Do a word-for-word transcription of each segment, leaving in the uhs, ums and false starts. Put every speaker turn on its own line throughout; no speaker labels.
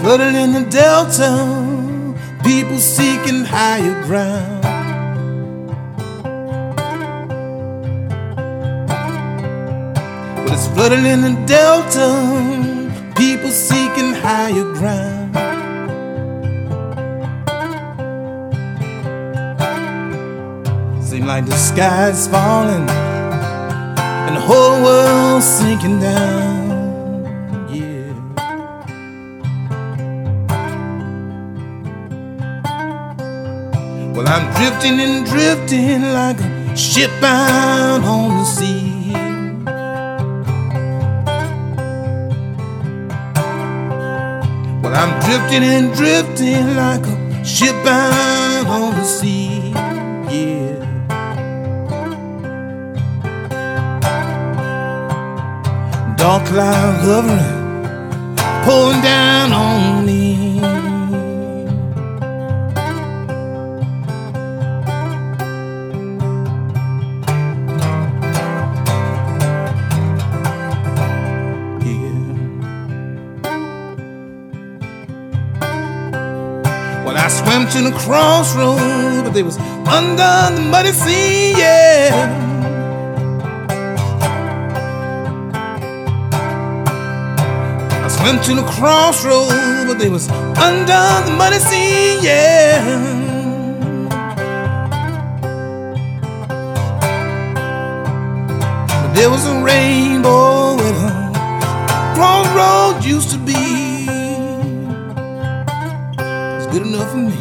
flooded in the Delta, people seeking higher ground. Well, it's flooded in the Delta, people seeking higher ground. Seem like the sky's falling and the whole world's sinking down. Yeah. Well, I'm drifting and drifting like a ship out on the sea. Well, I'm drifting and drifting like a ship out on the sea. Yeah. Dark cloud hovering, pouring down on me. Yeah. Well, I swam to the crossroads, but they was under the muddy sea. Yeah. Went to the crossroads, but they was under the muddy sea, yeah. But there was a rainbow where the crossroads used to be. It's good enough for me.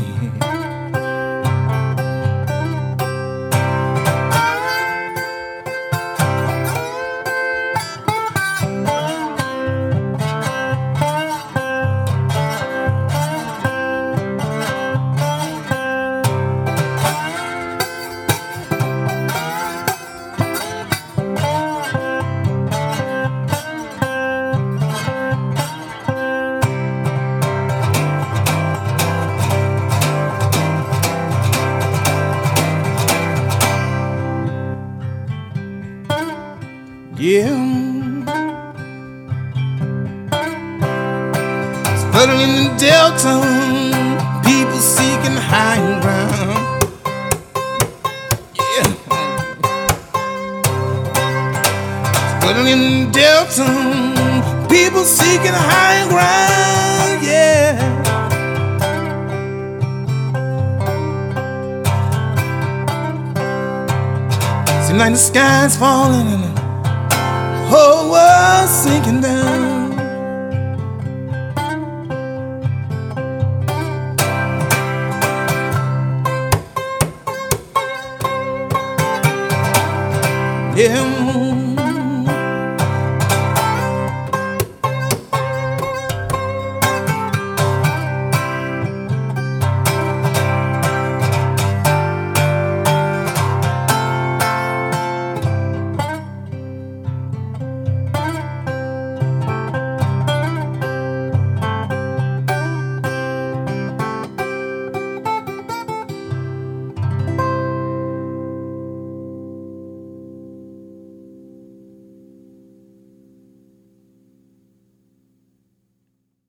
Yeah, it's flooding in the Delta, people seeking higher ground. Yeah, it's flooding in the Delta, people seeking higher ground. Yeah. Seems like the sky's falling and the whole world's sinking down. Yeah.